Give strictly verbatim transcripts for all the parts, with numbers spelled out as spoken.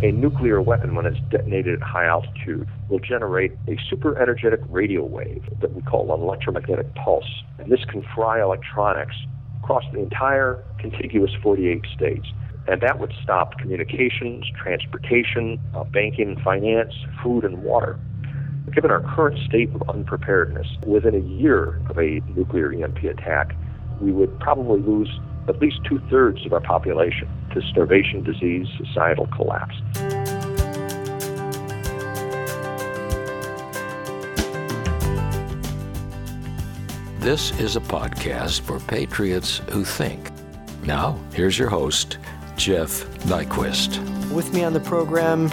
A nuclear weapon, when it's detonated at high altitude, will generate a super energetic radio wave that we call an electromagnetic pulse. And this can fry electronics across the entire contiguous forty-eight states. And that would stop communications, transportation, uh, banking, finance, food, and water. Given our current state of unpreparedness, within a year of a nuclear E M P attack, we would probably lose at least two-thirds of our population to starvation, disease, societal collapse. This is a podcast for patriots who think. Now, here's your host, Jeff Nyquist. With me on the program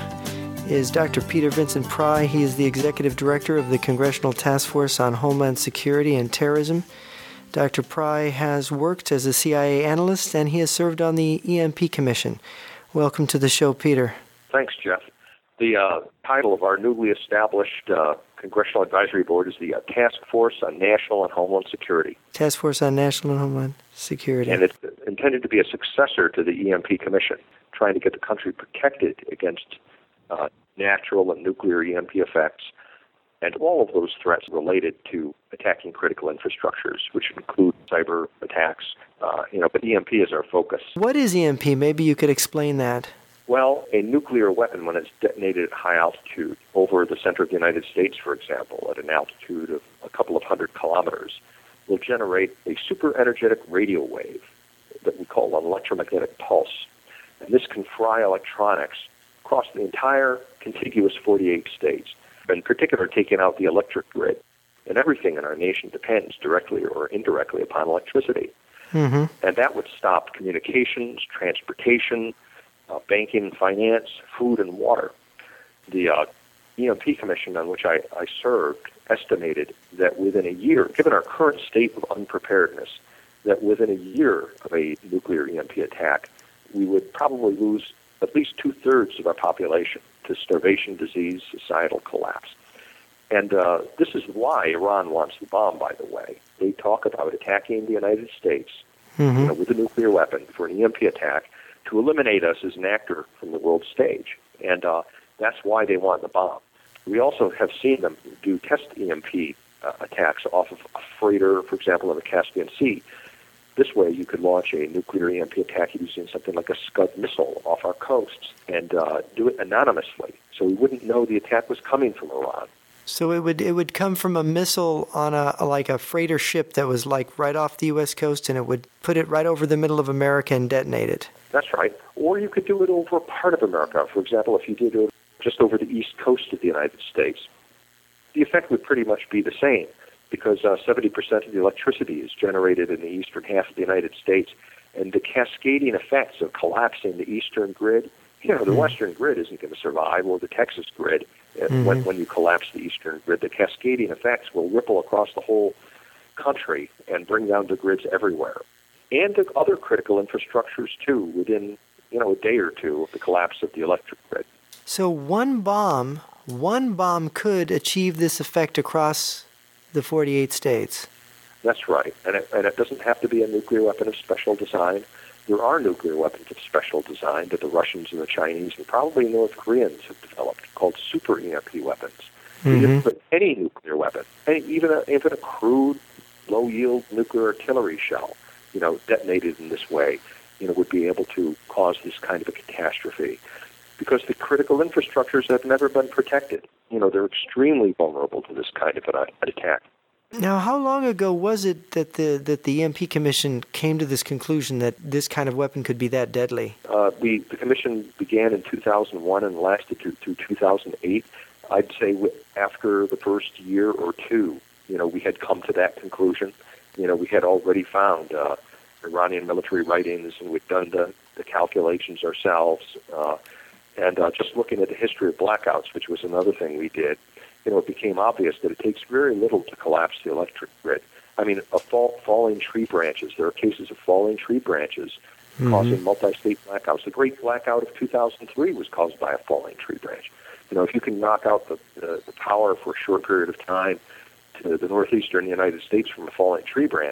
is Doctor Peter Vincent Pry. He is the Executive Director of the Congressional Task Force on Homeland Security and Terrorism. Doctor Pry has worked as a C I A analyst, and he has served on the E M P Commission. Welcome to the show, Peter. Thanks, Jeff. The uh, title of our newly established uh, Congressional Advisory Board is the uh, Task Force on National and Homeland Security. Task Force on National and Homeland Security. And it's intended to be a successor to the E M P Commission, trying to get the country protected against uh, natural and nuclear E M P effects, and all of those threats related to attacking critical infrastructures, which include cyber attacks. Uh, you know, but E M P is our focus. What is E M P? Maybe you could explain that. Well, a nuclear weapon, when it's detonated at high altitude over the center of the United States, for example, at an altitude of a couple of hundred kilometers, will generate a super energetic radio wave that we call an electromagnetic pulse. And this can fry electronics across the entire contiguous forty-eight states, in particular taking out the electric grid. And everything in our nation depends directly or indirectly upon electricity. Mm-hmm. And that would stop communications, transportation, uh, banking, finance, food, and water. The uh, E M P Commission, on which I, I served, estimated that within a year, given our current state of unpreparedness, that within a year of a nuclear E M P attack, we would probably lose at least two-thirds of our population to starvation, disease, societal collapse. And uh, this is why Iran wants the bomb, by the way. They talk about attacking the United States mm-hmm. you know, with a nuclear weapon for an E M P attack to eliminate us as an actor from the world stage. And uh, that's why they want the bomb. We also have seen them do test E M P uh, attacks off of a freighter, for example, in the Caspian Sea. This way, you could launch a nuclear E M P attack using something like a Scud missile off our coasts and uh, do it anonymously, so we wouldn't know the attack was coming from Iran. So it would it would come from a missile on a like a freighter ship that was like right off the U S coast, and it would put it right over the middle of America and detonate it. That's right. Or you could do it over a part of America. For example, if you did it just over the east coast of the United States, the effect would pretty much be the same, because uh, seventy percent of the electricity is generated in the eastern half of the United States, and the cascading effects of collapsing the eastern grid, you know, the mm-hmm. western grid isn't going to survive, or the Texas grid. Mm-hmm. When, when you collapse the eastern grid, the cascading effects will ripple across the whole country and bring down the grids everywhere, and to other critical infrastructures, too, within, you know, a day or two of the collapse of the electric grid. So one bomb, one bomb could achieve this effect across the forty-eight states. That's right. And it, and it doesn't have to be a nuclear weapon of special design. There are nuclear weapons of special design that the Russians and the Chinese and probably North Koreans have developed, called super E M P weapons. Mm-hmm. But any nuclear weapon, any, even, a, even a crude, low-yield nuclear artillery shell, you know, detonated in this way, you know, would be able to cause this kind of a catastrophe. Because the critical infrastructures have never been protected. You know, they're extremely vulnerable to this kind of an, an attack. Now, how long ago was it that the that the E M P Commission came to this conclusion that this kind of weapon could be that deadly? Uh, we the commission began in two thousand one and lasted through, through two thousand eight. I'd say after the first year or two, you know, we had come to that conclusion. You know, we had already found uh, Iranian military writings, and we'd done the, the calculations ourselves. Uh, and uh, just looking at the history of blackouts, which was another thing we did, you know, it became obvious that it takes very little to collapse the electric grid. I mean, a fall, falling tree branches. There are cases of falling tree branches mm-hmm. causing multi-state blackouts. The Great Blackout of two thousand three was caused by a falling tree branch. You know, if you can knock out the, the, the power for a short period of time to the northeastern United States from a falling tree branch,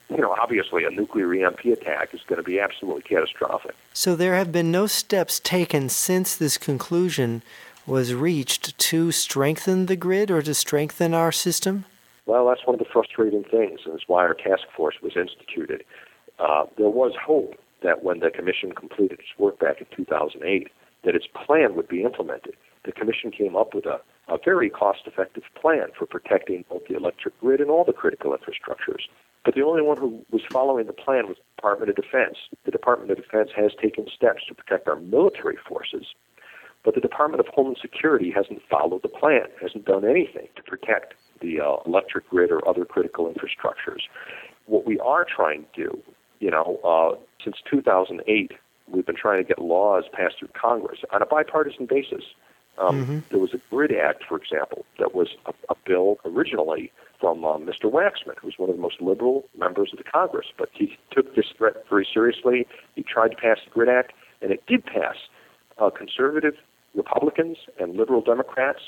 you know, obviously a nuclear E M P attack is going to be absolutely catastrophic. So there have been no steps taken since this conclusion was reached to strengthen the grid or to strengthen our system? Well, that's one of the frustrating things, and it's why our task force was instituted. Uh, there was hope that when the Commission completed its work back in two thousand eight, that its plan would be implemented. The Commission came up with a, a very cost-effective plan for protecting both the electric grid and all the critical infrastructures. But the only one who was following the plan was the Department of Defense. The Department of Defense has taken steps to protect our military forces, but the Department of Homeland Security hasn't followed the plan, hasn't done anything to protect the uh, electric grid or other critical infrastructures. What we are trying to do, you know, uh, since two thousand eight, we've been trying to get laws passed through Congress on a bipartisan basis. Um, mm-hmm. There was a Grid Act, for example, that was a, a bill originally from uh, Mister Waxman, who was one of the most liberal members of the Congress. But he took this threat very seriously. He tried to pass the Grid Act, and it did pass. Uh, conservative Republicans and liberal Democrats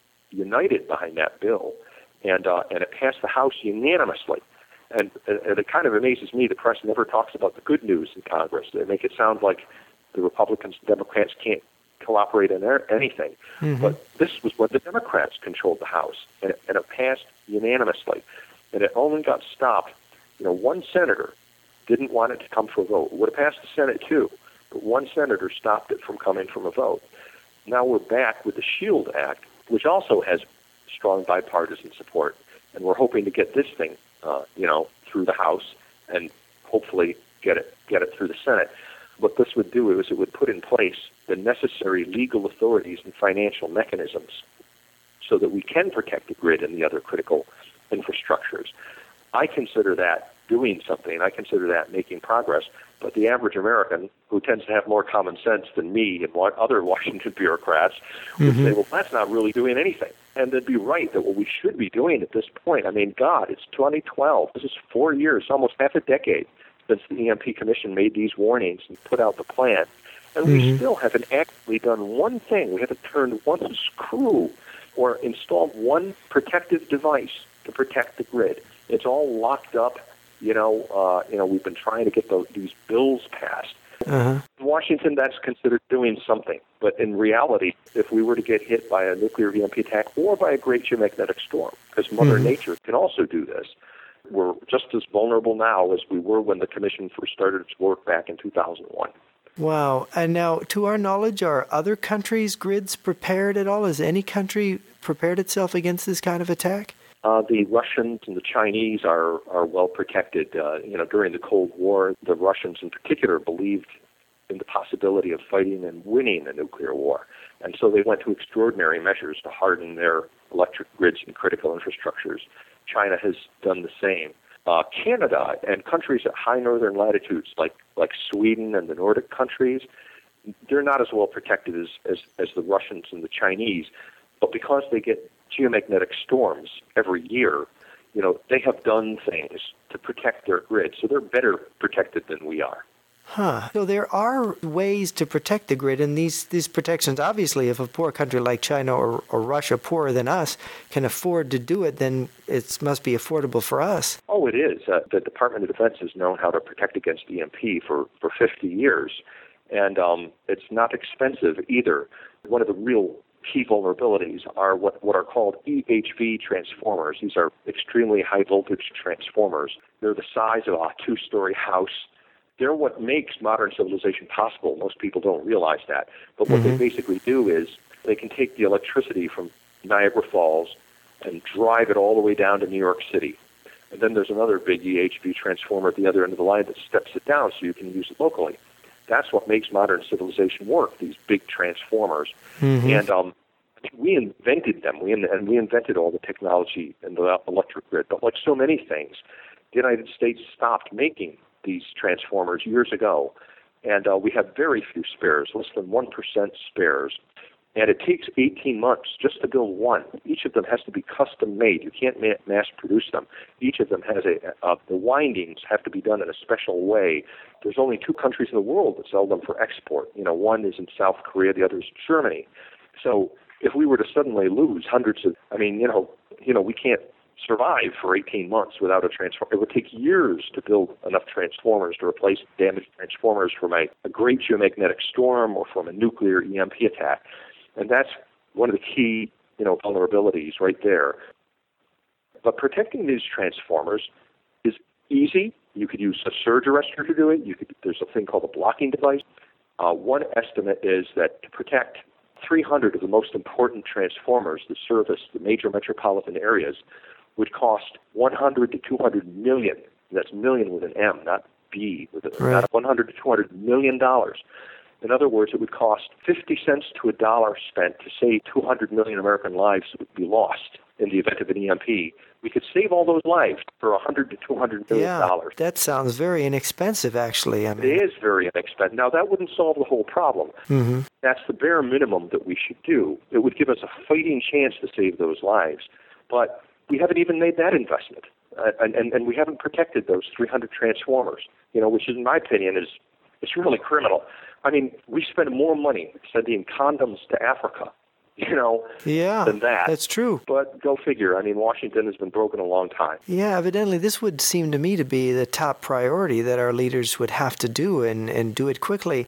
united behind that bill, and uh, and it passed the House unanimously. And, and it kind of amazes me the press never talks about the good news in Congress. They make it sound like the Republicans and Democrats can't cooperate in anything. Mm-hmm. But this was when the Democrats controlled the House, and it, and it passed unanimously. And it only got stopped. You know, one senator didn't want it to come for a vote. It would have passed the Senate too, but one senator stopped it from coming from a vote. Now we're back with the SHIELD Act, which also has strong bipartisan support, and we're hoping to get this thing, uh, you know, through the House and hopefully get it get it through the Senate. What this would do is it would put in place the necessary legal authorities and financial mechanisms so that we can protect the grid and the other critical infrastructures. I consider that doing something. I consider that making progress. But the average American, who tends to have more common sense than me and what other Washington bureaucrats, would mm-hmm. say, well, that's not really doing anything. And they'd be right that what we should be doing at this point, I mean, God, it's twenty twelve. This is four years, almost half a decade since the E M P Commission made these warnings and put out the plan. And mm-hmm. we still haven't actually done one thing. We haven't turned one screw or installed one protective device to protect the grid. It's all locked up. You know, uh, you know, we've been trying to get those, these bills passed. Uh-huh. In Washington, that's considered doing something. But in reality, if we were to get hit by a nuclear E M P attack or by a great geomagnetic storm, because Mother mm-hmm. Nature can also do this, we're just as vulnerable now as we were when the Commission first started its work back in two thousand one. Wow. And now, to our knowledge, are other countries' grids prepared at all? Has any country prepared itself against this kind of attack? Uh, the Russians and the Chinese are, are well protected. Uh, you know, during the Cold War, the Russians in particular believed in the possibility of fighting and winning a nuclear war. And so they went to extraordinary measures to harden their electric grids and critical infrastructures. China has done the same. Uh, Canada and countries at high northern latitudes like, like Sweden and the Nordic countries, they're not as well protected as, as, as the Russians and the Chinese. But because they get geomagnetic storms every year, you know, they have done things to protect their grid, so they're better protected than we are. Huh. So there are ways to protect the grid, and these, these protections, obviously, if a poor country like China or, or Russia, poorer than us, can afford to do it, then it must be affordable for us. Oh, it is. Uh, the Department of Defense has known how to protect against E M P for, for fifty years, and um, it's not expensive either. One of the real key vulnerabilities are what, what are called E H V transformers. These are extremely high-voltage transformers. They're the size of a two-story house. They're what makes modern civilization possible. Most people don't realize that. But what mm-hmm. they basically do is they can take the electricity from Niagara Falls and drive it all the way down to New York City. And then there's another big E H V transformer at the other end of the line that steps it down so you can use it locally. That's what makes modern civilization work, these big transformers. Mm-hmm. And um, we invented them, we in, and we invented all the technology in the electric grid. But like so many things, the United States stopped making these transformers years ago, and uh, we have very few spares, less than one percent spares. And it takes eighteen months just to build one. Each of them has to be custom made. You can't ma- mass produce them. Each of them has a, uh, the windings have to be done in a special way. There's only two countries in the world that sell them for export. You know, one is in South Korea, the other is Germany. So if we were to suddenly lose hundreds of, I mean, you know, you know, we can't survive for eighteen months without a transformer. It would take years to build enough transformers to replace damaged transformers from a, a great geomagnetic storm or from a nuclear E M P attack. And that's one of the key, you know, vulnerabilities right there. But protecting these transformers is easy. You could use a surge arrestor to do it. You could, there's a thing called a blocking device. Uh, one estimate is that to protect three hundred of the most important transformers that service the major metropolitan areas would cost one hundred to two hundred million. That's million with an M, not B, with a, right. not one hundred to two hundred million dollars. In other words, it would cost fifty cents to a dollar spent to save two hundred million American lives that would be lost in the event of an E M P. We could save all those lives for one hundred to two hundred million dollars. Yeah, that sounds very inexpensive, actually. I mean. It is very inexpensive. Now, that wouldn't solve the whole problem. Mm-hmm. That's the bare minimum that we should do. It would give us a fighting chance to save those lives. But we haven't even made that investment. Uh, and, and, and we haven't protected those three hundred transformers, you know, which, in my opinion, is it's really criminal. I mean, we spend more money sending condoms to Africa, you know, yeah, than that. That's true. But go figure. I mean, Washington has been broken a long time. Yeah, evidently this would seem to me to be the top priority that our leaders would have to do and, and do it quickly.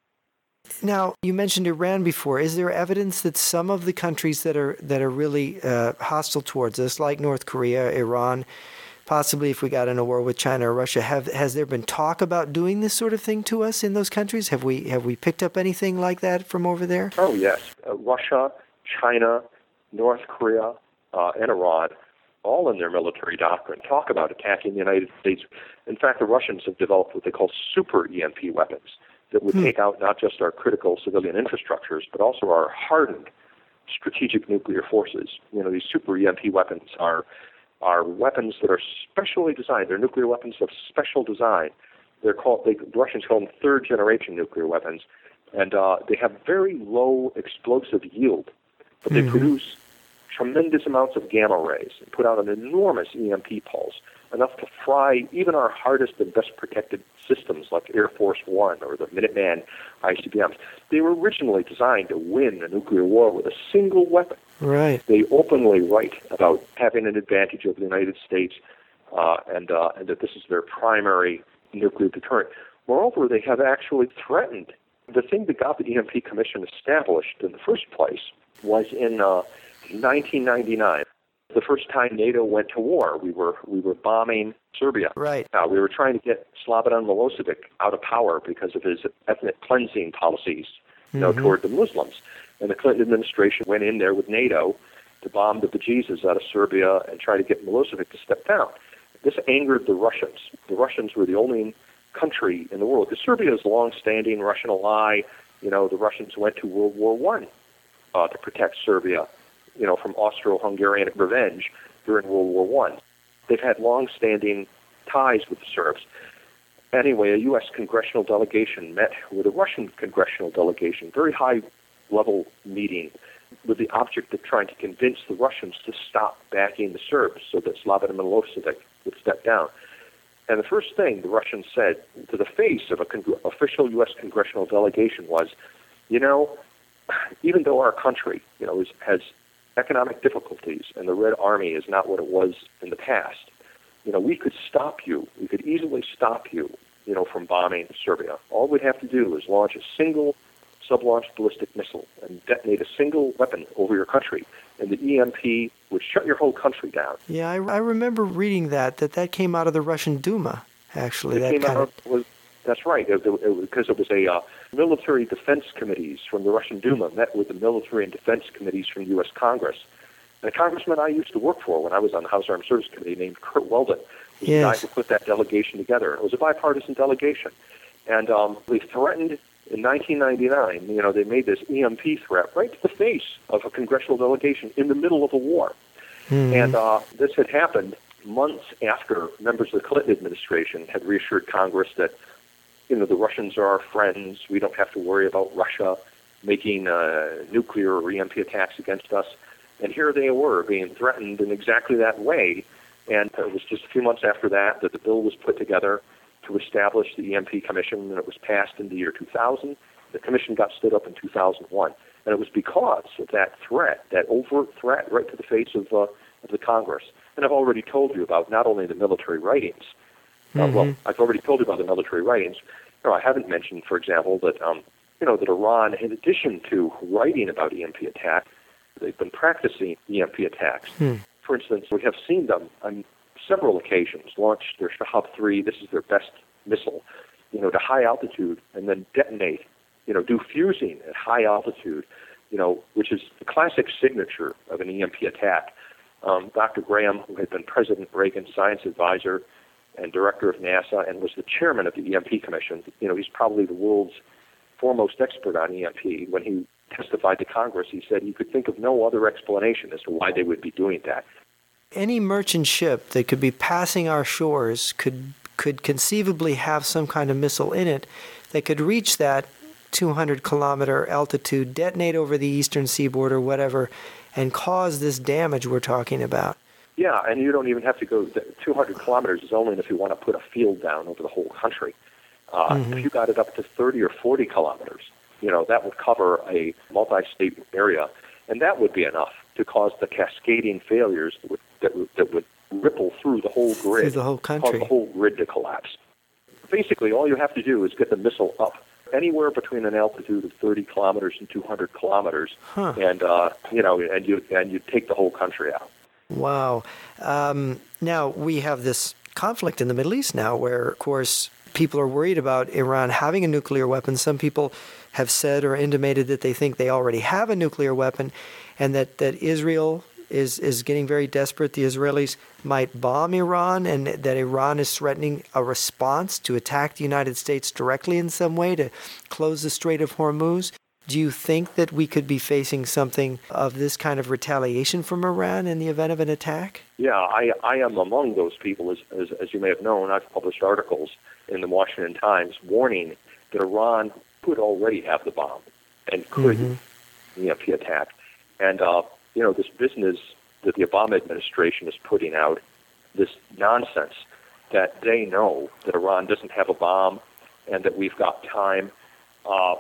Now, you mentioned Iran before. Is there evidence that some of the countries that are that are really uh, hostile towards us, like North Korea, Iran, possibly if we got in a war with China or Russia, have has there been talk about doing this sort of thing to us in those countries? Have we have we picked up anything like that from over there? Oh, yes. Uh, Russia, China, North Korea, uh, and Iran, all in their military doctrine, talk about attacking the United States. In fact, the Russians have developed what they call super E M P weapons that would hmm. take out not just our critical civilian infrastructures, but also our hardened strategic nuclear forces. You know, these super E M P weapons are are weapons that are specially designed. They're nuclear weapons of special design. They're called, they, the Russians call them third-generation nuclear weapons, and uh, they have very low explosive yield, but they mm-hmm. produce tremendous amounts of gamma rays and put out an enormous E M P pulse, enough to fry even our hardest and best protected systems like Air Force One or the Minuteman I C B Ms. They were originally designed to win a nuclear war with a single weapon. Right. They openly write about having an advantage over the United States uh, and, uh, and that this is their primary nuclear deterrent. Moreover, they have actually threatened. The thing that got the E M P Commission established in the first place was in uh, nineteen ninety-nine. The first time NATO went to war, we were we were bombing Serbia. Right. Uh, we were trying to get Slobodan Milosevic out of power because of his ethnic cleansing policies, you know, mm-hmm. toward the Muslims. And the Clinton administration went in there with NATO to bomb the bejesus out of Serbia and try to get Milosevic to step down. This angered the Russians. The Russians were the only country in the world. Because Serbia is a long-standing Russian ally. You know, the Russians went to World War One uh, to protect Serbia, you know, from Austro-Hungarian revenge during World War One. They've had long-standing ties with the Serbs. Anyway, a U S congressional delegation met with a Russian congressional delegation, very high-level meeting, with the object of trying to convince the Russians to stop backing the Serbs so that Slobodan Milosevic would step down. And the first thing the Russians said to the face of an con- official U S congressional delegation was, you know, even though our country, you know, is, has economic difficulties and the Red Army is not what it was in the past, you know, we could stop you. We could easily stop you, you know, from bombing Serbia. All we'd have to do is launch a single sub-launched ballistic missile and detonate a single weapon over your country, and the E M P would shut your whole country down. Yeah, I, I remember reading that, that that came out of the Russian Duma, actually. It that came kind out, of... was, that's right, it, it, it, because it was a uh, military defense committees from the Russian Duma met with the military and defense committees from the U S Congress. And a congressman I used to work for when I was on the House Armed Services Committee named Kurt Weldon was yes. the guy who put that delegation together. It was a bipartisan delegation. And um, they threatened in nineteen ninety-nine, you know, they made this E M P threat right to the face of a congressional delegation in the middle of a war. Mm-hmm. And uh, this had happened months after members of the Clinton administration had reassured Congress that, you know, the Russians are our friends. We don't have to worry about Russia making uh, nuclear or E M P attacks against us. And here they were being threatened in exactly that way. And it was just a few months after that that the bill was put together to establish the E M P Commission, and it was passed in the year two thousand. The commission got stood up in two thousand one. And it was because of that threat, that overt threat right to the face of, uh, of the Congress, And I've already told you about not only the military writings. Uh, Mm-hmm. well, I've already told you about the military writings. You know, I haven't mentioned, for example, that um, you know that Iran, in addition to writing about E M P attack, they've been practicing E M P attacks. Hmm. For instance, we have seen them on several occasions launch their Shahab three. This is their best missile, you know, to high altitude, and then detonate. You know, do fusing at high altitude. You know, which is the classic signature of an E M P attack. Um, Doctor Graham, who had been President Reagan's science advisor and director of NASA, and was the chairman of the E M P Commission. You know, he's probably the world's foremost expert on E M P. When he testified to Congress, he said he could think of no other explanation as to why they would be doing that. Any merchant ship that could be passing our shores could could conceivably have some kind of missile in it that could reach that two hundred kilometer altitude, detonate over the eastern seaboard or whatever, and cause this damage we're talking about. Yeah, and you don't even have to go two hundred kilometers is only if you want to put a field down over the whole country. Uh, Mm-hmm. If you got it up to thirty or forty kilometers, you know, that would cover a multi-state area, and that would be enough to cause the cascading failures that would, that would, that would ripple through the whole grid, Through the whole country. cause the whole grid to collapse. Basically, all you have to do is get the missile up anywhere between an altitude of thirty kilometers and two hundred kilometers, Huh. and uh, you know, and you and you take the whole country out. Wow. Um, now, we have this conflict in the Middle East now where, of course, people are worried about Iran having a nuclear weapon. Some people have said or intimated that they think they already have a nuclear weapon and that, that Israel is, is getting very desperate. The Israelis might bomb Iran and that Iran is threatening a response to attack the United States directly in some way to close the Strait of Hormuz. Do you think that we could be facing something of this kind of retaliation from Iran in the event of an attack? Yeah, I, I am among those people. As, as, as you may have known, I've published articles in the Washington Times warning that Iran could already have the bomb and could Mm-hmm. E M P attack. And, uh, you know, this business that the Obama administration is putting out, this nonsense that they know that Iran doesn't have a bomb and that we've got time. Uh,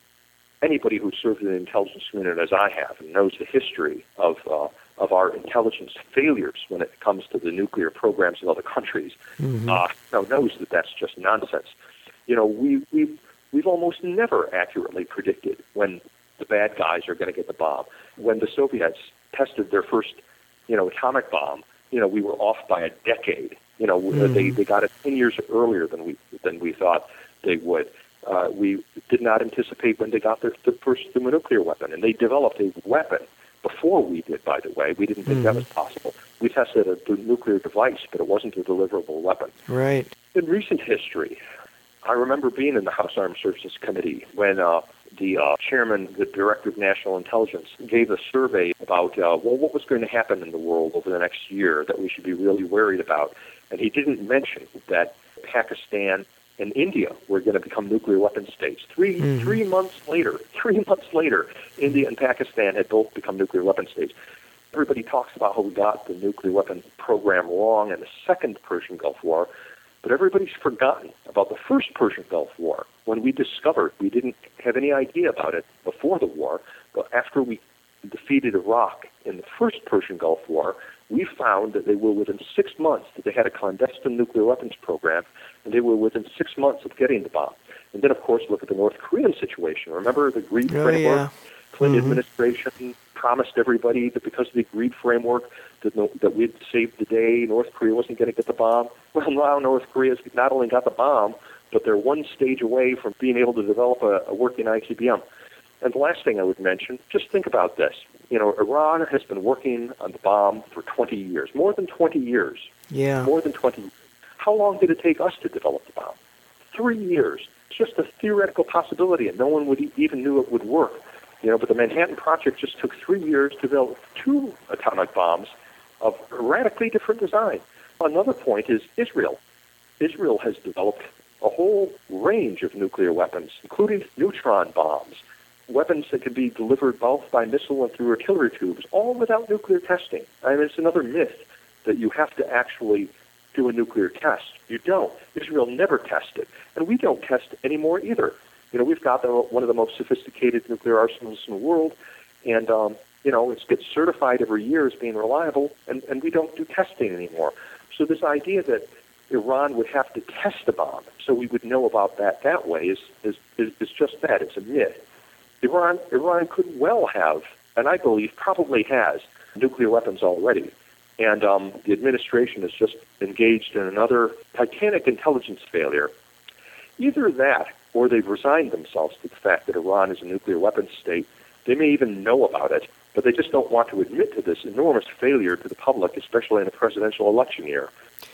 anybody who served in the intelligence community, as I have, and knows the history of uh, of our intelligence failures when it comes to the nuclear programs of other countries, Mm-hmm. uh, you know, knows that that's just nonsense. You know, we we've we've almost never accurately predicted when the bad guys are going to get the bomb. When the Soviets tested their first, you know, atomic bomb, you know, we were off by a decade. You know, Mm-hmm. they they got it ten years earlier than we than we thought they would. Uh, we did not anticipate when they got their, their first thermonuclear weapon, and they developed a weapon before we did, by the way. We didn't think that was possible. We tested a, a nuclear device, but it wasn't a deliverable weapon. Right. In recent history, I remember being in the House Armed Services Committee when uh, the uh, chairman, the director of national intelligence, gave a survey about, uh, well, what was going to happen in the world over the next year that we should be really worried about. And he didn't mention that Pakistan and India were going to become nuclear weapon states. Three Mm-hmm. three months later, three months later, India and Pakistan had both become nuclear weapon states. Everybody talks about how we got the nuclear weapon program wrong in the second Persian Gulf War, but everybody's forgotten about the first Persian Gulf War, when we discovered, we didn't have any idea about it before the war, but after we defeated Iraq in the first Persian Gulf War, we found that they were within six months that they had a clandestine nuclear weapons program, and they were within six months of getting the bomb. And then, of course, look at the North Korean situation. Remember the Greed Oh, framework? yeah. Clinton Mm-hmm. administration promised everybody that because of the Greed framework that, no, that we'd save the day, North Korea wasn't going to get the bomb. Well, now North Korea's not only got the bomb, but they're one stage away from being able to develop a, a working I C B M. And the last thing I would mention, just think about this. You know, Iran has been working on the bomb for twenty years, more than twenty years, Yeah. more than twenty years. How long did it take us to develop the bomb? Three years. It's just a theoretical possibility, and no one would e- even knew it would work. You know, but the Manhattan Project just took three years to develop two atomic bombs of radically different design. Another point is Israel. Israel has developed a whole range of nuclear weapons, including neutron bombs, weapons that can be delivered both by missile and through artillery tubes, all without nuclear testing. I mean, it's another myth that you have to actually do a nuclear test. You don't. Israel never tested, and we don't test anymore either. You know, we've got the, one of the most sophisticated nuclear arsenals in the world, and um, you know, it gets certified every year as being reliable, and, and we don't do testing anymore. So this idea that Iran would have to test a bomb so we would know about that that way is, is, is, is just that. It's a myth. Iran, Iran could well have, and I believe probably has, nuclear weapons already. And um, the administration is just engaged in another titanic intelligence failure. Either that, or they've resigned themselves to the fact that Iran is a nuclear weapons state. They may even know about it, but they just don't want to admit to this enormous failure to the public, especially in a presidential election year.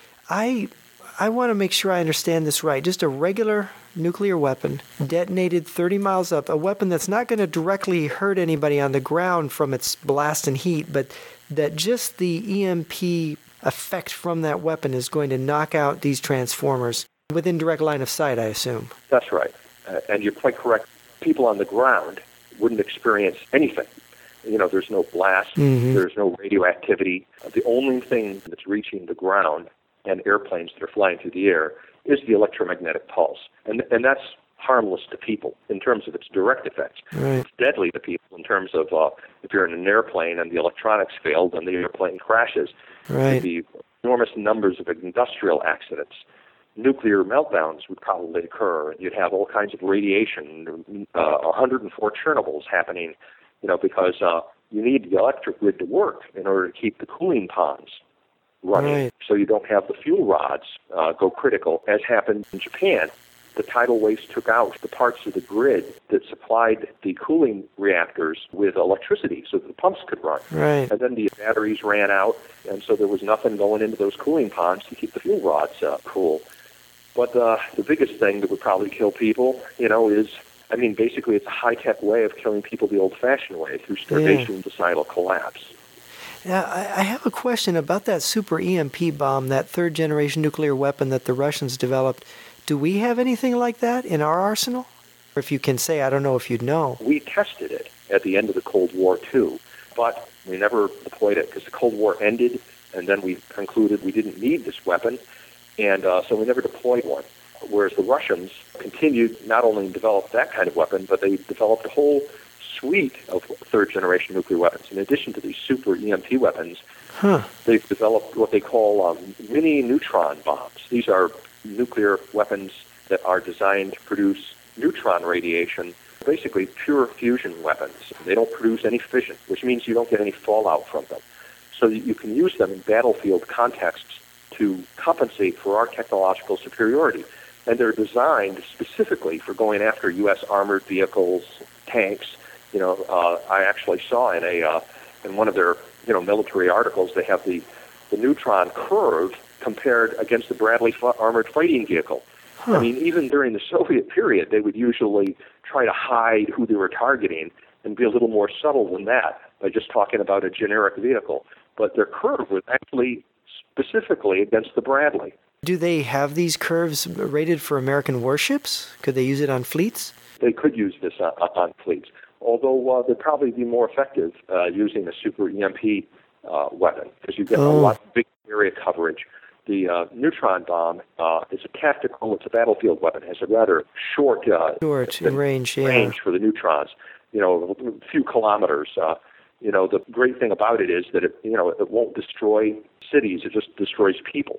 I I want to make sure I understand this right. Just a regular nuclear weapon detonated thirty miles up, a weapon that's not going to directly hurt anybody on the ground from its blast and heat, but that just the E M P effect from that weapon is going to knock out these transformers within direct line of sight, I assume. That's right. Uh, and you're quite correct. People on the ground wouldn't experience anything. You know, there's no blast, mm-hmm. there's no radioactivity. The only thing that's reaching the ground and airplanes that are flying through the air is the electromagnetic pulse. And and that's harmless to people in terms of its direct effects. Right. It's deadly to people in terms of uh, if you're in an airplane and the electronics failed and the airplane crashes. Right. There'd be enormous numbers of industrial accidents. Nuclear meltdowns would probably occur. You'd have all kinds of radiation, uh, one hundred four Chernobyls happening, you know, because uh, you need the electric grid to work in order to keep the cooling ponds running, right. so you don't have the fuel rods uh, go critical, as happened in Japan. The tidal waves took out the parts of the grid that supplied the cooling reactors with electricity so that the pumps could run. Right. And then the batteries ran out, and so there was nothing going into those cooling ponds to keep the fuel rods uh, cool. But uh, the biggest thing that would probably kill people, you know, is, I mean, basically it's a high-tech way of killing people the old-fashioned way, through starvation and societal collapse. Now, I have a question about that super E M P bomb, that third-generation nuclear weapon that the Russians developed. Do we have anything like that in our arsenal? Or if you can say, I don't know if you'd know. We tested it at the end of the Cold War, too, but we never deployed it because the Cold War ended, and then we concluded we didn't need this weapon, and uh, so we never deployed one. Whereas the Russians continued not only to develop that kind of weapon, but they developed a whole suite of third-generation nuclear weapons. In addition to these super E M P weapons, huh. they've developed what they call um, mini-neutron bombs. These are nuclear weapons that are designed to produce neutron radiation, basically pure fusion weapons. They don't produce any fission, which means you don't get any fallout from them. So that you can use them in battlefield contexts to compensate for our technological superiority. And they're designed specifically for going after U S armored vehicles, tanks. You know, uh, I actually saw in a uh, in one of their you know military articles they have the, the neutron curve compared against the Bradley f- armored fighting vehicle. Huh. I mean, even during the Soviet period, they would usually try to hide who they were targeting and be a little more subtle than that by just talking about a generic vehicle. But their curve was actually specifically against the Bradley. Do they have these curves rated for American warships? Could they use it on fleets? They could use this on, on fleets, although uh, they'd probably be more effective uh, using a super E M P uh, weapon because you get oh. a lot of big area coverage. The uh, neutron bomb uh, is a tactical, it's a battlefield weapon. It has a rather short, uh, short range, yeah. range for the neutrons, you know, a few kilometers. Uh, you know, the great thing about it is that it, you know, it won't destroy cities, it just destroys people.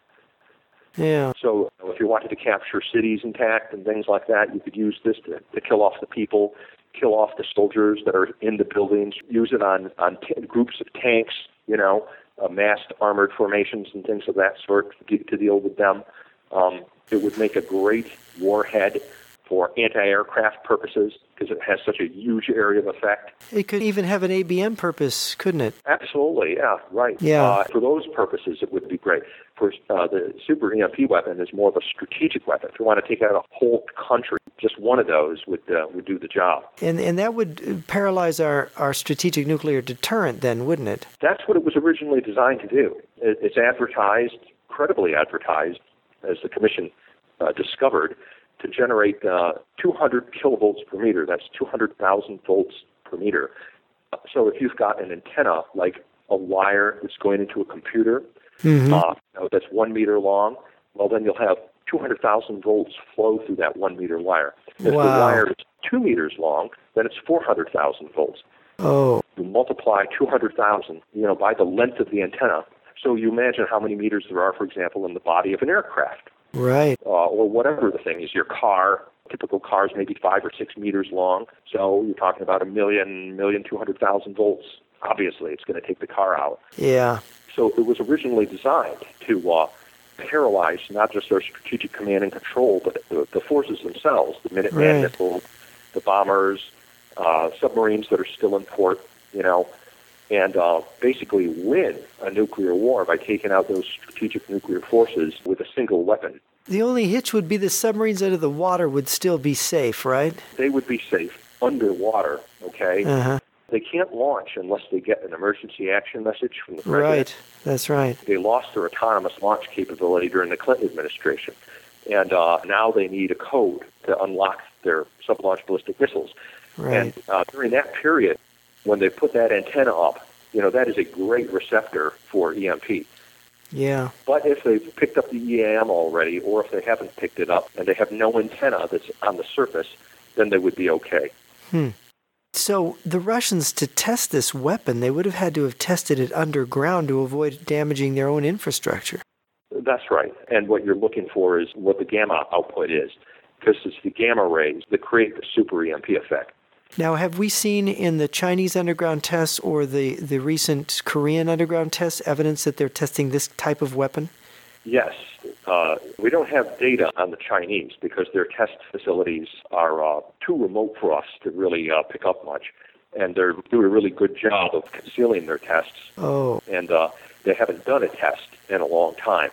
Yeah. So you know, if you wanted to capture cities intact and things like that, you could use this to, to kill off the people, kill off the soldiers that are in the buildings, use it on, on t- groups of tanks, you know, uh, massed armored formations and things of that sort to, to deal with them. Um, it would make a great warhead for anti-aircraft purposes because it has such a huge area of effect. It could even have an A B M purpose, couldn't it? Absolutely, yeah, right. Yeah. Uh, for those purposes, it would be great. For uh, the super E M P weapon is more of a strategic weapon. If you want to take out a whole country, just one of those would uh, would do the job. And and that would paralyze our, our strategic nuclear deterrent then, wouldn't it? That's what it was originally designed to do. It, it's advertised, credibly advertised, as the Commission uh, discovered, to generate uh, two hundred kilovolts per meter. That's two hundred thousand volts per meter. Uh, so if you've got an antenna, like a wire that's going into a computer, mm-hmm. uh, you know, that's one meter long, well, then you'll have two hundred thousand volts flow through that one meter wire. If wow. the wire is two meters long, then it's four hundred thousand volts. Oh. You multiply two hundred thousand, you know, by the length of the antenna. So you imagine how many meters there are, for example, in the body of an aircraft. Right. Uh, or whatever the thing is, your car. Typical cars maybe five or six meters long. So you're talking about a million, million, two hundred thousand volts. Obviously, it's going to take the car out. Yeah. So it was originally designed to uh, paralyze not just our strategic command and control, but the, the forces themselves, the Minuteman Right. missiles, the bombers, uh, submarines that are still in port, you know, and uh, basically win a nuclear war by taking out those strategic nuclear forces with a single weapon. The only hitch would be the submarines under the water would still be safe, right? They would be safe underwater, okay? Uh-huh. They can't launch unless they get an emergency action message from the president. Right. That's right. They lost their autonomous launch capability during the Clinton administration, and uh, now they need a code to unlock their sub-launch ballistic missiles. Right. And uh, during that period, when they put that antenna up, you know, that is a great receptor for E M P. Yeah. But if they've picked up the E A M already, or if they haven't picked it up and they have no antenna that's on the surface, then they would be okay. Hmm. So the Russians, to test this weapon, they would have had to have tested it underground to avoid damaging their own infrastructure. That's right. And what you're looking for is what the gamma output is, because it's the gamma rays that create the super E M P effect. Now, have we seen in the Chinese underground tests or the, the recent Korean underground tests evidence that they're testing this type of weapon? Yes. Uh, we don't have data on the Chinese because their test facilities are uh, too remote for us to really uh, pick up much. And they're doing a really good job of concealing their tests. Oh. And uh, they haven't done a test in a long time.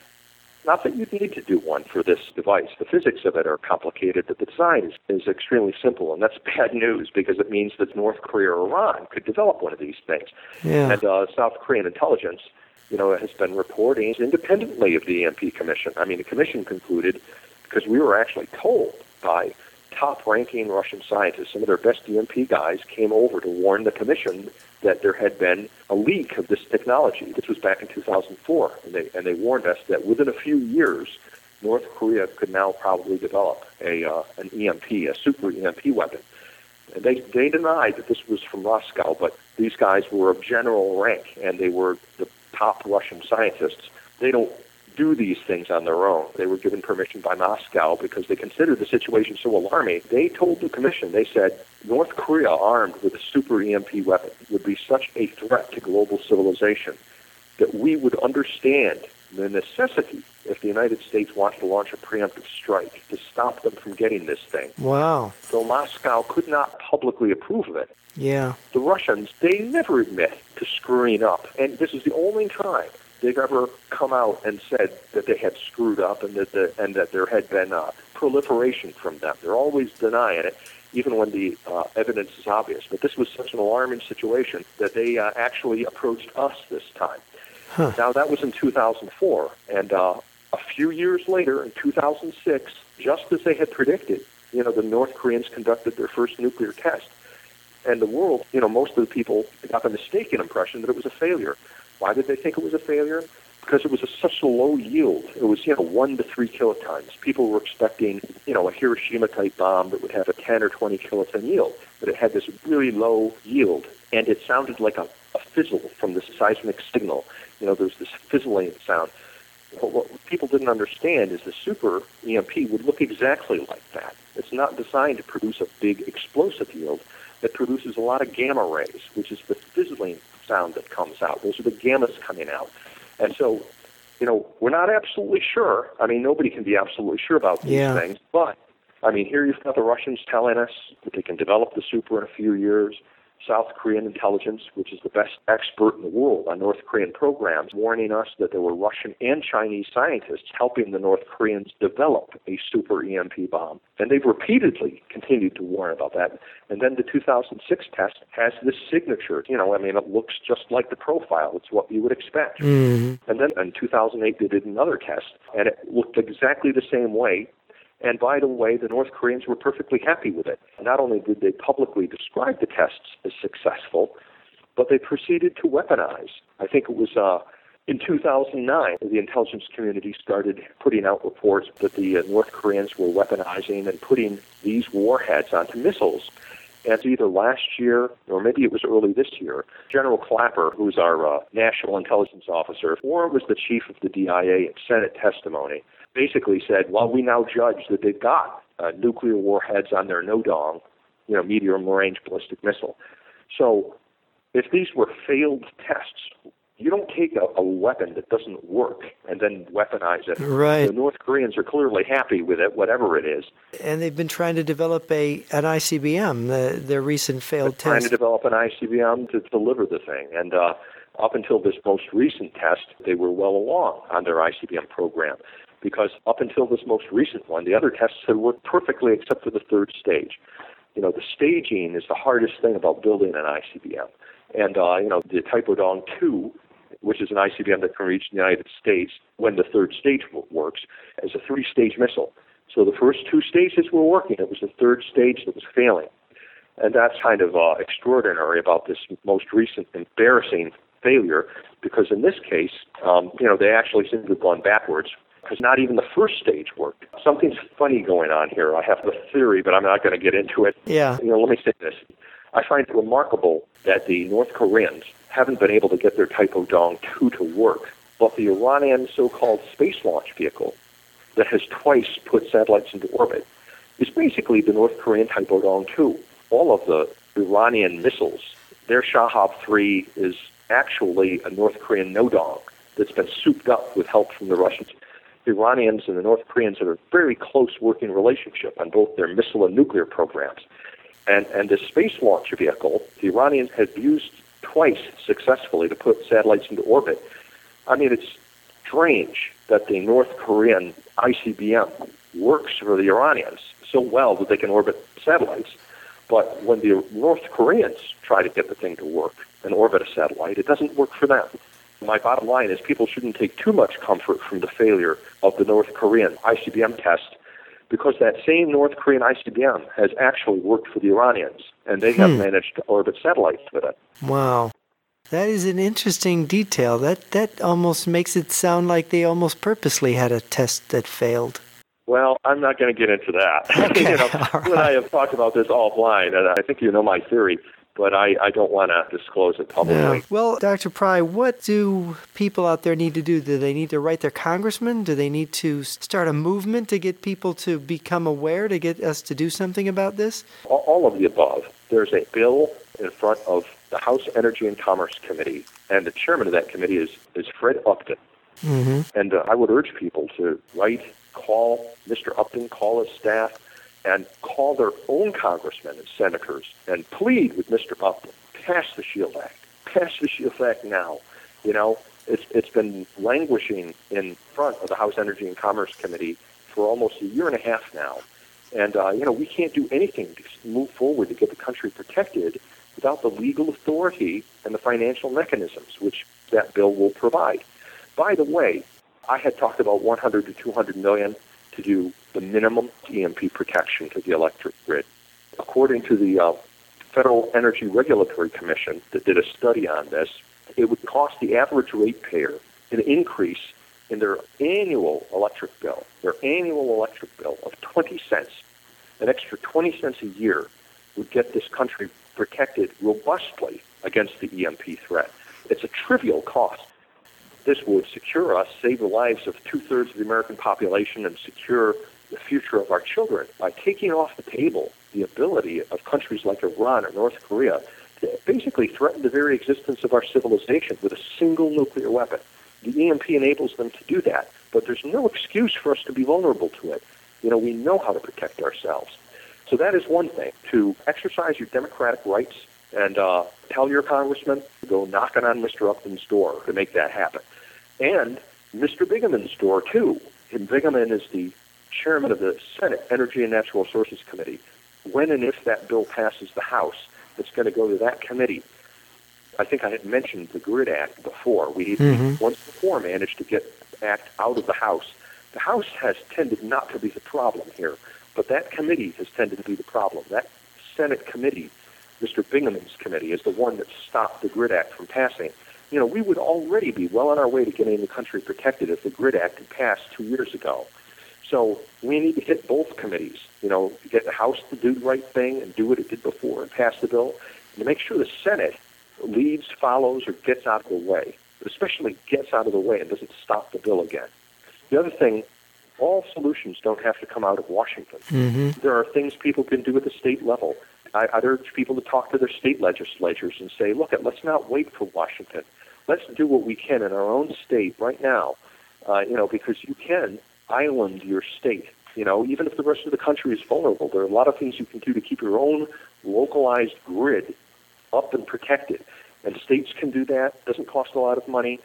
Not that you need to do one for this device. The physics of it are complicated, but the design is, is extremely simple, and that's bad news because it means that North Korea or Iran could develop one of these things. Yeah. And uh, South Korean intelligence, you know, has been reporting independently of the E M P Commission. I mean, the Commission concluded, because we were actually told by top-ranking Russian scientists, some of their best E M P guys came over to warn the Commission that there had been a leak of this technology. This was back in two thousand four, and they and they warned us that within a few years, North Korea could now probably develop a uh, an E M P, a super E M P weapon. And they they denied that this was from Moscow, but these guys were of general rank, and they were the top Russian scientists. They don't do these things on their own. They were given permission by Moscow because they considered the situation so alarming. They told the Commission, they said, North Korea armed with a super E M P weapon would be such a threat to global civilization that we would understand the necessity, if the United States wants to launch a preemptive strike, to stop them from getting this thing. Wow. So Moscow could not publicly approve of it. Yeah. The Russians, they never admit to screwing up. And this is the only time they've ever come out and said that they had screwed up and that the, and that there had been uh, proliferation from them. They're always denying it, even when the uh, evidence is obvious. But this was such an alarming situation that they uh, actually approached us this time. Huh. Now, that was in two thousand four, and uh, a few years later, in two thousand six, just as they had predicted, you know, the North Koreans conducted their first nuclear test. And the world, you know, most of the people got the mistaken impression that it was a failure. Why did they think it was a failure? Because it was a, such a low yield. It was, you know, one to three kilotons. People were expecting, you know, a Hiroshima-type bomb that would have a ten or twenty kiloton yield, but it had this really low yield, and it sounded like a, a fizzle from this seismic signal. You know, there's this fizzling sound. But what people didn't understand is the super E M P would look exactly like that. It's not designed to produce a big explosive yield. It produces a lot of gamma rays, which is the fizzling sound that comes out. Those are the gammas coming out. And so, you know, we're not absolutely sure. I mean, nobody can be absolutely sure about these yeah. things. But, I mean, here you've got the Russians telling us that they can develop the super in a few years. South Korean intelligence, which is the best expert in the world on North Korean programs, warning us that there were Russian and Chinese scientists helping the North Koreans develop a super E M P bomb. And they've repeatedly continued to warn about that. And then the two thousand six test has this signature. You know, I mean, it looks just like the profile. It's what you would expect. Mm-hmm. And then in two thousand eight, they did another test, and it looked exactly the same way. And by the way, the North Koreans were perfectly happy with it. Not only did they publicly describe the tests as successful, but they proceeded to weaponize. I think it was uh, in two thousand nine, the intelligence community started putting out reports that the uh, North Koreans were weaponizing and putting these warheads onto missiles. And either last year or maybe it was early this year, General Clapper, who's our uh, national intelligence officer, or it was the chief of the D I A in Senate testimony, basically said, well, we now judge that they've got uh, nuclear warheads on their NODONG, you know, medium-range ballistic missile. So if these were failed tests, you don't take a, a weapon that doesn't work and then weaponize it. Right. The North Koreans are clearly happy with it, whatever it is. And they've been trying to develop a an I C B M, the, their recent failed They're trying test. to develop an I C B M to deliver the thing. And uh, up until this most recent test, they were well along on their I C B M program. Because up until this most recent one, the other tests had worked perfectly except for the third stage. You know, the staging is the hardest thing about building an I C B M. And, uh, you know, the Taepodong two, which is an I C B M that can reach the United States when the third stage works, is a three-stage missile. So the first two stages were working. It was the third stage that was failing. And that's kind of uh, extraordinary about this most recent embarrassing failure, because in this case, um, you know, they actually seem to have gone backwards, because not even the first stage worked. Something's funny going on here. I have a theory, but I'm not going to get into it. Yeah. You know, let me say this. I find it remarkable that the North Koreans haven't been able to get their Taepodong two to work, but the Iranian so-called space launch vehicle that has twice put satellites into orbit is basically the North Korean Taepodong two. All of the Iranian missiles, their Shahab three is actually a North Korean NODONG that's been souped up with help from the Russians. The Iranians and the North Koreans have a very close working relationship on both their missile and nuclear programs. And, and this space launch vehicle, the Iranians have used twice successfully to put satellites into orbit. I mean, it's strange that the North Korean I C B M works for the Iranians so well that they can orbit satellites. But when the North Koreans try to get the thing to work and orbit a satellite, it doesn't work for them. My bottom line is people shouldn't take too much comfort from the failure of the North Korean I C B M test, because that same North Korean I C B M has actually worked for the Iranians, and they hmm. have managed to orbit satellites with it. Wow. That is an interesting detail. That that almost makes it sound like they almost purposely had a test that failed. Well, I'm not going to get into that. Okay. you know, All right. you and I have talked about this offline, and I think you know my theory, but I, I don't want to disclose it publicly. Yeah. Well, Doctor Pry, what do people out there need to do? Do they need to write their congressman? Do they need to start a movement to get people to become aware, to get us to do something about this? All, all of the above. There's a bill in front of the House Energy and Commerce Committee, and the chairman of that committee is, is Fred Upton. Mm-hmm. And uh, I would urge people to write, call Mister Upton, call his staff, and call their own congressmen and senators and plead with Mister Upton, pass the SHIELD Act. Pass the SHIELD Act now. You know, it's it's been languishing in front of the House Energy and Commerce Committee for almost a year and a half now. And, uh, you know, we can't do anything to move forward to get the country protected without the legal authority and the financial mechanisms which that bill will provide. By the way, I had talked about one hundred to two hundred million to do the minimum E M P protection to the electric grid. According to the uh, Federal Energy Regulatory Commission that did a study on this, it would cost the average ratepayer an increase in their annual electric bill, their annual electric bill of twenty cents. An extra twenty cents a year would get this country protected robustly against the E M P threat. It's a trivial cost. This would secure us, save the lives of two-thirds of the American population, and secure the future of our children by taking off the table the ability of countries like Iran or North Korea to basically threaten the very existence of our civilization with a single nuclear weapon. The E M P enables them to do that, but there's no excuse for us to be vulnerable to it. You know, we know how to protect ourselves. So that is one thing, to exercise your democratic rights and uh, tell your congressman to go knocking on Mister Upton's door to make that happen. And Mister Bingaman's door, too. And Bingaman is the chairman of the Senate Energy and Natural Resources Committee. When and if that bill passes the House, it's going to go to that committee. I think I had mentioned the GRID Act before. We, mm-hmm. we once before managed to get the act out of the House. The House has tended not to be the problem here, but that committee has tended to be the problem. That Senate committee, Mister Bingaman's committee, is the one that stopped the GRID Act from passing. You know, we would already be well on our way to getting the country protected if the GRID Act had passed two years ago. So we need to hit both committees, you know, to get the House to do the right thing and do what it did before and pass the bill, and to make sure the Senate leads, follows, or gets out of the way, but especially gets out of the way and doesn't stop the bill again. The other thing, all solutions don't have to come out of Washington. Mm-hmm. There are things people can do at the state level. I, I'd urge people to talk to their state legislatures and say, look, let's not wait for Washington. Let's do what we can in our own state right now, uh, you know, because you can island your state. You know, even if the rest of the country is vulnerable, there are a lot of things you can do to keep your own localized grid up and protected. And states can do that. It doesn't cost a lot of money.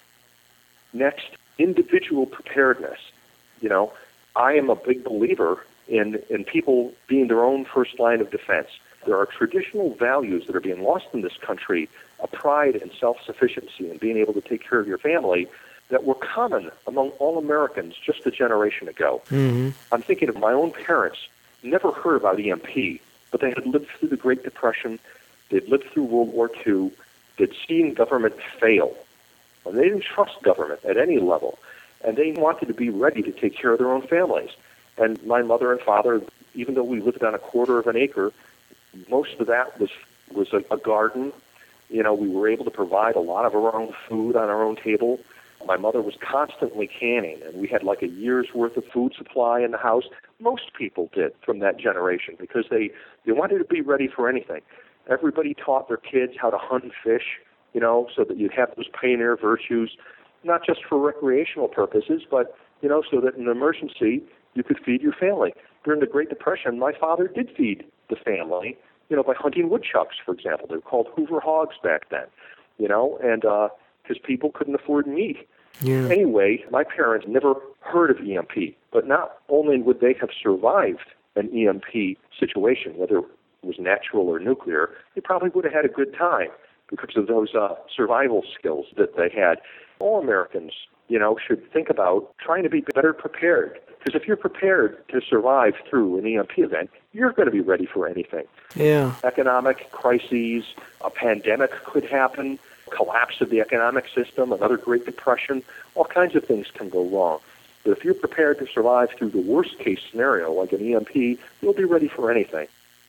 Next, individual preparedness. You know, I am a big believer in, in people being their own first line of defense. There are traditional values that are being lost in this country, a pride and self-sufficiency and being able to take care of your family that were common among all Americans just a generation ago. Mm-hmm. I'm thinking of my own parents, never heard about E M P, but they had lived through the Great Depression, they'd lived through World War Two, they'd seen government fail, and they didn't trust government at any level, and they wanted to be ready to take care of their own families. And my mother and father, even though we lived on a quarter of an acre, most of that was, was a, a garden. You know, we were able to provide a lot of our own food on our own table. My mother was constantly canning, and we had like a year's worth of food supply in the house. Most people did from that generation because they, they wanted to be ready for anything. Everybody taught their kids how to hunt and fish, you know, so that you'd have those pioneer virtues, not just for recreational purposes, but, you know, so that in an emergency you could feed your family. During the Great Depression, my father did feed the family, you know, by hunting woodchucks, for example. They were called Hoover hogs back then, you know, and because uh, people couldn't afford meat. Yeah. Anyway, my parents never heard of E M P, but not only would they have survived an E M P situation, whether it was natural or nuclear, they probably would have had a good time because of those uh, survival skills that they had. All Americans, you know, should think about trying to be better prepared. Because if you're prepared to survive through an E M P event, you're going to be ready for anything. Yeah. Economic crises, a pandemic could happen, collapse of the economic system, another Great Depression, all kinds of things can go wrong. But if you're prepared to survive through the worst-case scenario, like an E M P, you'll be ready for anything.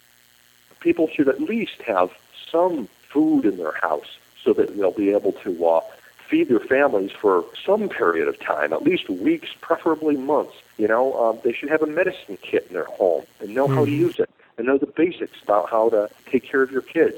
People should at least have some food in their house so that they'll be able to uh, feed their families for some period of time, at least weeks, preferably months. You know, um, they should have a medicine kit in their home and know mm. how to use it and know the basics about how to take care of your kids.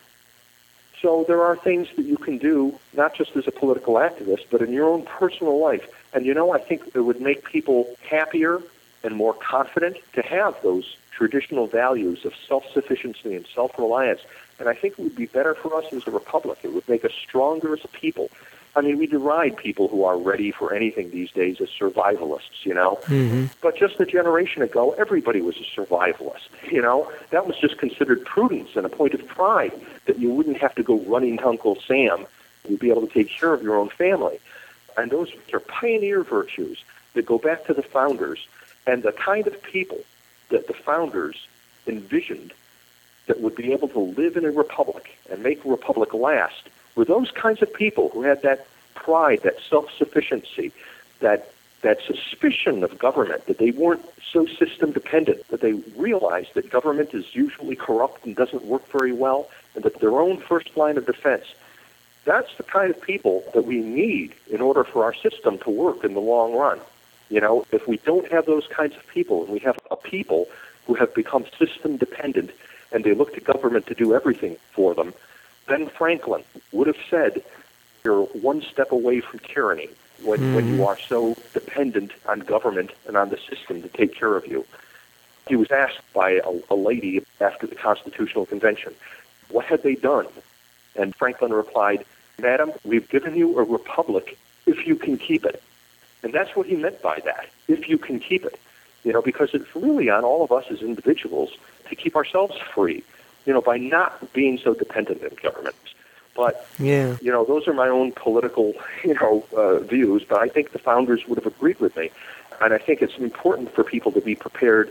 So there are things that you can do, not just as a political activist, but in your own personal life. And, you know, I think it would make people happier and more confident to have those traditional values of self-sufficiency and self-reliance. And I think it would be better for us as a republic. It would make us stronger as a people. I mean, we deride people who are ready for anything these days as survivalists, you know. Mm-hmm. But just a generation ago, everybody was a survivalist, you know. That was just considered prudence and a point of pride that you wouldn't have to go running to Uncle Sam. You'd be able to take care of your own family. And those are pioneer virtues that go back to the founders and the kind of people that the founders envisioned that would be able to live in a republic and make a republic last were those kinds of people who had that pride, that self-sufficiency, that that suspicion of government, that they weren't so system-dependent, that they realized that government is usually corrupt and doesn't work very well, and that their own first line of defense. That's the kind of people that we need in order for our system to work in the long run. You know, if we don't have those kinds of people, and we have a people who have become system-dependent, and they look to government to do everything for them, Ben Franklin would have said, you're one step away from tyranny when, mm-hmm. when you are so dependent on government and on the system to take care of you. He was asked by a, a lady after the Constitutional Convention, what had they done? And Franklin replied, Madam, we've given you a republic if you can keep it. And that's what he meant by that, if you can keep it. You know, because it's really on all of us as individuals to keep ourselves free, you know, by not being so dependent on government. But, yeah. you know, those are my own political, you know, uh, views, but I think the founders would have agreed with me. And I think it's important for people to be prepared,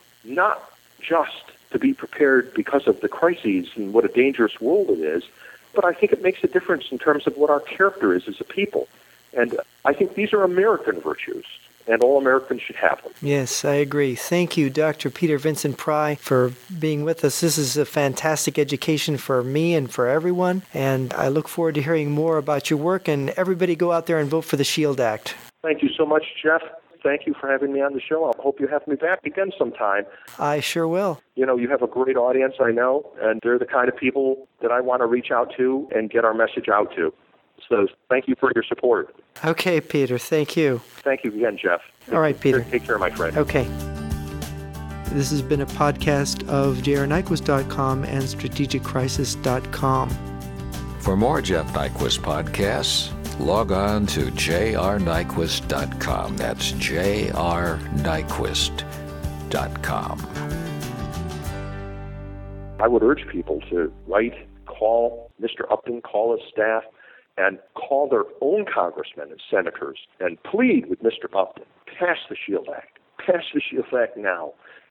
not just to be prepared because of the crises and what a dangerous world it is, but I think it makes a difference in terms of what our character is as a people. And I think these are American virtues. and all Americans should have them. Yes, I agree. Thank you, Doctor Peter Vincent Pry, for being with us. This is a fantastic education for me and for everyone, and I look forward to hearing more about your work, and everybody go out there and vote for the SHIELD Act. Thank you so much, Jeff. Thank you for having me on the show. I hope you have me back again sometime. I sure will. You know, you have a great audience, I know, and they're the kind of people that I want to reach out to and get our message out to. So thank you for your support. Okay, Peter. Thank you. Thank you again, Jeff. All right, Peter. Take care, my friend. Okay. This has been a podcast of j r nyquist dot com and strategic crisis dot com. For more Jeff Nyquist podcasts, log on to j r nyquist dot com. That's j r nyquist dot com. I would urge people to write, call Mister Upton, call his staff, and call their own congressmen and senators and plead with Mister Upton, pass the SHIELD Act. Pass the SHIELD Act now.